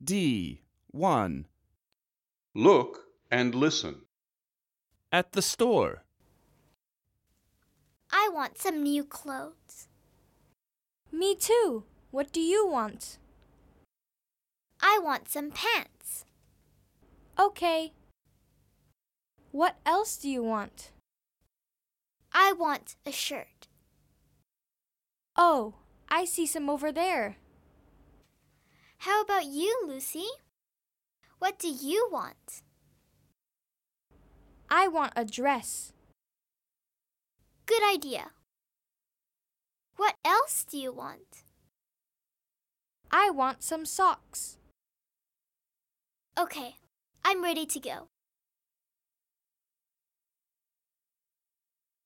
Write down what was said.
D. 1. Look and listen. At the store. I want some new clothes. Me too. What do you want? I want some pants. Okay. What else do you want? I want a shirt. Oh, I see some over there. How about you, Lucy? What do you want? I want a dress. Good idea. What else do you want? I want some socks. Okay, I'm ready to go.